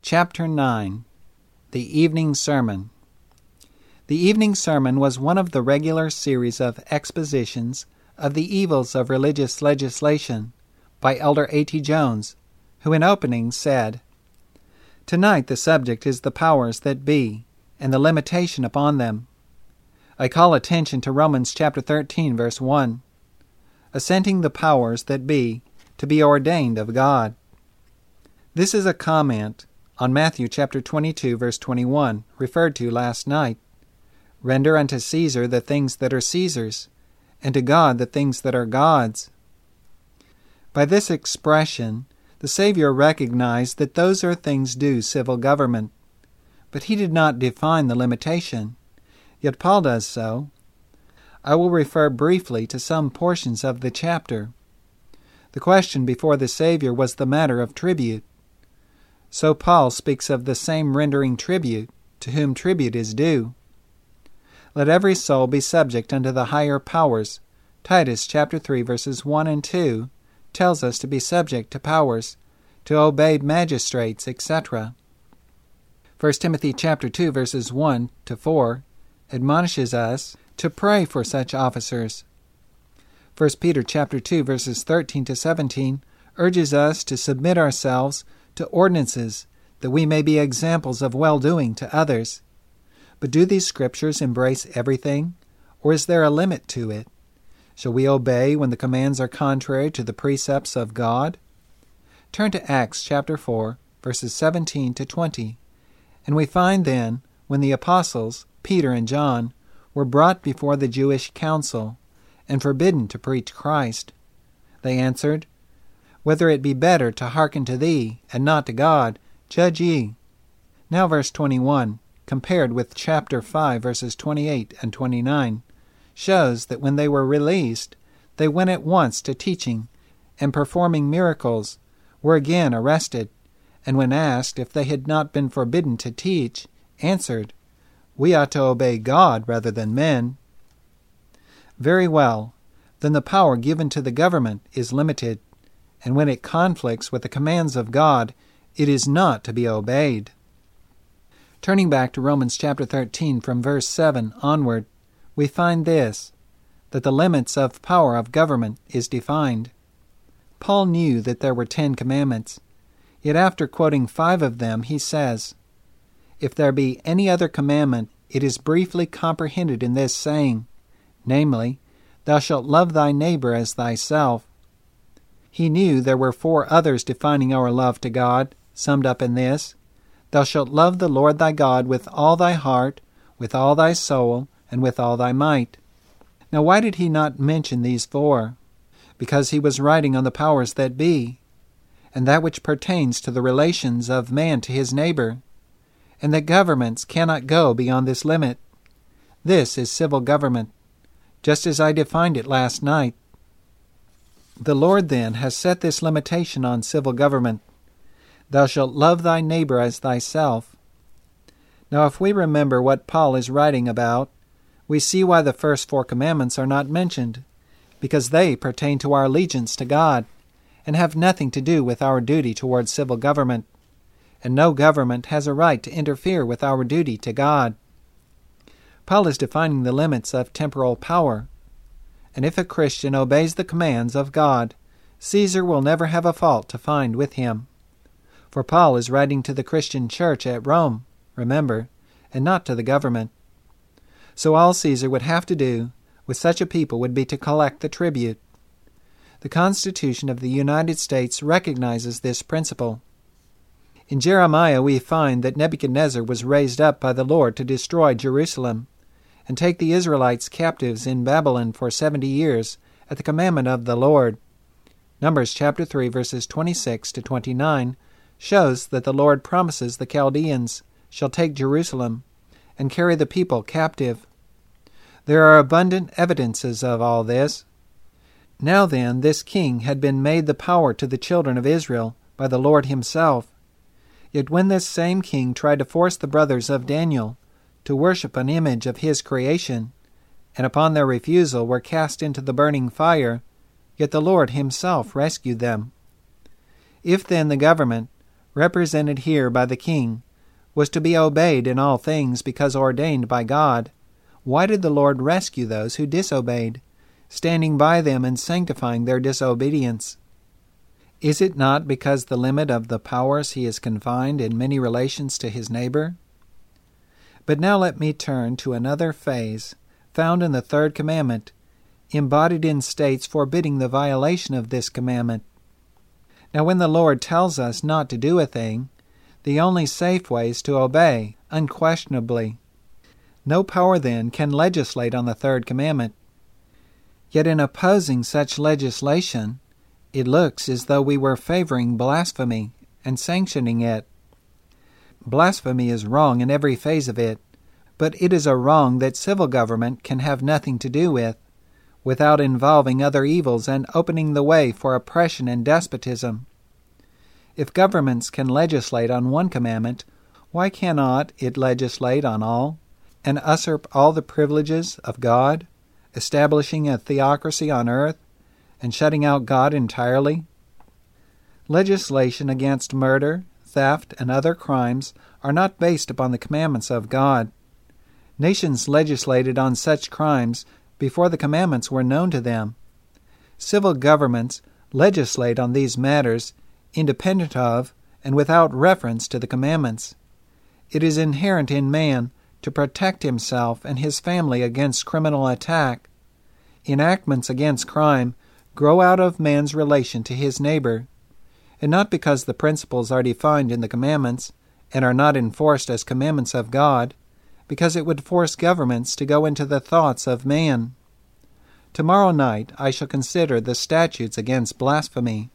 Chapter 9. The Evening Sermon. The evening sermon was one of the regular series of expositions of the evils of religious legislation by Elder A.T. Jones, who in opening said, "Tonight the subject is the powers that be, and the limitation upon them. I call attention to Romans chapter 13, verse 1, assenting the powers that be to be ordained of God. This is a comment on Matthew chapter 22, verse 21, referred to last night. Render unto Caesar the things that are Caesar's, and to God the things that are God's. By this expression, the Savior recognized that those are things due civil government, but he did not define the limitation. Yet Paul does so. I will refer briefly to some portions of the chapter. The question before the Savior was the matter of tribute. So Paul speaks of the same rendering tribute to whom tribute is due. Let every soul be subject unto the higher powers. Titus chapter 3 verses 1 and 2 tells us to be subject to powers, to obey magistrates, etc. 1 Timothy chapter 2 verses 1 to 4 admonishes us to pray for such officers. 1 Peter chapter 2 verses 13 to 17 urges us to submit ourselves to ordinances, that we may be examples of well-doing to others. But do these scriptures embrace everything, or is there a limit to it? Shall we obey when the commands are contrary to the precepts of God? Turn to Acts chapter 4, verses 17 to 20, and we find then, when the apostles, Peter and John, were brought before the Jewish council, and forbidden to preach Christ, they answered, "Whether it be better to hearken to thee, and not to God, judge ye." Now verse 21, compared with chapter 5, verses 28 and 29, shows that when they were released, they went at once to teaching, and performing miracles, were again arrested, and when asked if they had not been forbidden to teach, answered, "We ought to obey God rather than men." Very well, then the power given to the government is limited, and when it conflicts with the commands of God, it is not to be obeyed. Turning back to Romans chapter 13 from verse 7 onward, we find this, that the limits of power of government is defined. Paul knew that there were 10 commandments, yet after quoting 5 of them he says, "If there be any other commandment, it is briefly comprehended in this saying, namely, Thou shalt love thy neighbor as thyself." He knew there were 4 others defining our love to God, summed up in this, "Thou shalt love the Lord thy God with all thy heart, with all thy soul, and with all thy might." Now why did he not mention these 4? Because he was writing on the powers that be, and that which pertains to the relations of man to his neighbor, and that governments cannot go beyond this limit. This is civil government, just as I defined it last night. The Lord then has set this limitation on civil government. Thou shalt love thy neighbor as thyself. Now if we remember what Paul is writing about, we see why the first 4 commandments are not mentioned, because they pertain to our allegiance to God, and have nothing to do with our duty towards civil government, and no government has a right to interfere with our duty to God. Paul is defining the limits of temporal power, and if a Christian obeys the commands of God, Caesar will never have a fault to find with him. For Paul is writing to the Christian church at Rome, remember, and not to the government. So all Caesar would have to do with such a people would be to collect the tribute. The Constitution of the United States recognizes this principle. In Jeremiah we find that Nebuchadnezzar was raised up by the Lord to destroy Jerusalem, and take the Israelites captives in Babylon for 70 years at the commandment of the Lord. Numbers chapter 3 verses 26 to 29 shows that the Lord promises the Chaldeans shall take Jerusalem and carry the people captive. There are abundant evidences of all this. Now then, this king had been made the power to the children of Israel by the Lord himself. Yet when this same king tried to force the brothers of Daniel to worship an image of his creation, and upon their refusal were cast into the burning fire, yet the Lord himself rescued them. If then the government, represented here by the king, was to be obeyed in all things because ordained by God, why did the Lord rescue those who disobeyed, standing by them and sanctifying their disobedience? Is it not because the limit of the powers he is confined in many relations to his neighbor? But now let me turn to another phase found in the third commandment, embodied in states forbidding the violation of this commandment. Now when the Lord tells us not to do a thing, the only safe way is to obey, unquestionably. No power then can legislate on the third commandment. Yet in opposing such legislation, it looks as though we were favoring blasphemy and sanctioning it. Blasphemy is wrong in every phase of it, but it is a wrong that civil government can have nothing to do with, without involving other evils and opening the way for oppression and despotism. If governments can legislate on one commandment, why cannot it legislate on all, and usurp all the privileges of God, establishing a theocracy on earth, and shutting out God entirely? Legislation against murder, theft, and other crimes are not based upon the commandments of God. Nations legislated on such crimes before the commandments were known to them. Civil governments legislate on these matters independent of and without reference to the commandments. It is inherent in man to protect himself and his family against criminal attack. Enactments against crime grow out of man's relation to his neighbor, and not because the principles are defined in the commandments and are not enforced as commandments of God, because it would force governments to go into the thoughts of man. Tomorrow night I shall consider the statutes against blasphemy.